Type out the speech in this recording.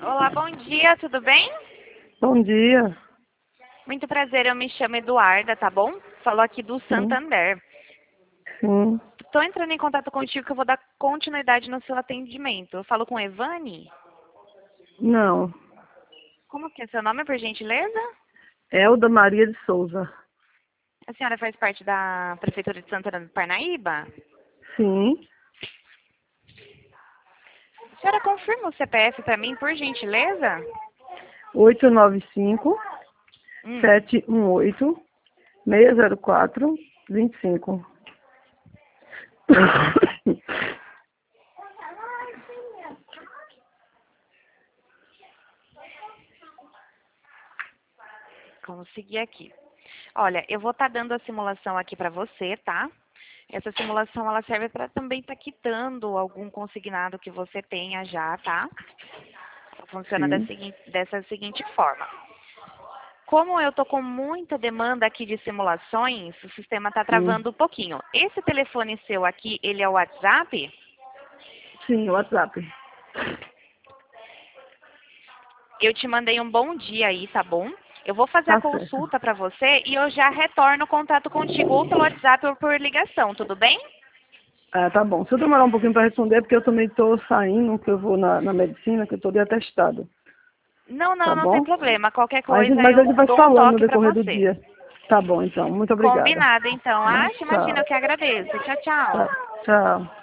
Olá, bom dia, tudo bem? Bom dia. Muito prazer, eu me chamo Eduarda, tá bom? Falou aqui do Sim, Santander. sim. Estou entrando em contato contigo que eu vou dar continuidade no seu atendimento. Eu falo com Evane? Não. Como que é seu nome, por gentileza? Elda Maria de Souza. A senhora faz parte da Prefeitura de Santana do Parnaíba? Sim. A senhora confirma o CPF para mim, por gentileza? 895 Hum, 718 604 25. consegui aqui. Olha, eu vou estar dando a simulação aqui para você, tá? Essa simulação ela serve para também estar quitando algum consignado que você tenha já, tá? Funciona Sim. dessa seguinte forma. Como eu tô com muita demanda aqui de simulações, o sistema está Sim. travando um pouquinho. Esse telefone seu aqui, ele é o WhatsApp? Sim, WhatsApp. Eu te mandei um bom dia aí, tá bom? Eu vou fazer a Tá certo. consulta para você e eu já retorno o contato contigo ou pelo WhatsApp ou por ligação, tudo bem? Ah, tá bom. Se eu demorar um pouquinho para responder, é porque eu também estou saindo, que eu vou na medicina, que eu estou de atestado. Não, Tá não, não tem bom? problema. Qualquer coisa Mas a eu gente vai dou um falando no toque para decorrer do você. dia. Tá bom, então. Muito obrigada. Combinado, então. Tá? Ah, imagina, eu Tchau. que agradeço. Tchau, tchau. Tá. Tchau.